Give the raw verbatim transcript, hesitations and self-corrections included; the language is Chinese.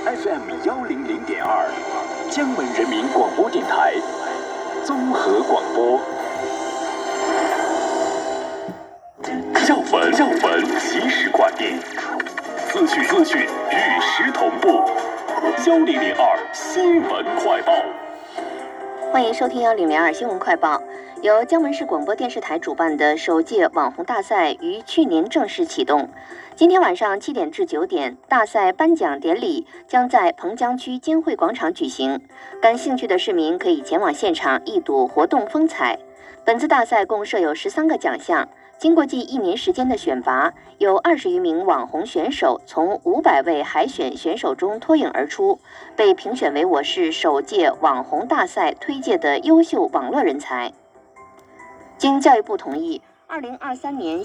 F M 幺零零点二，江门人民广播电台综合广播。要闻要闻，及时挂电，资讯资讯与时同步。幺零零二新闻快报。 欢迎收听幺零零二新闻快报。由江门市广播电视台主办的首届网红大赛于去年正式启动。今天晚上七点至九点，大赛颁奖典礼将在彭江区监会广场举行。感兴趣的市民可以前往现场一睹活动风采。本次大赛共设有十三个奖项，经过近一年时间的选拔，有二十余名网红选手从五百位海选选手中脱颖而出，被评选为我市首届网红大赛推介的优秀网络人才。经教育部同意，二零二三年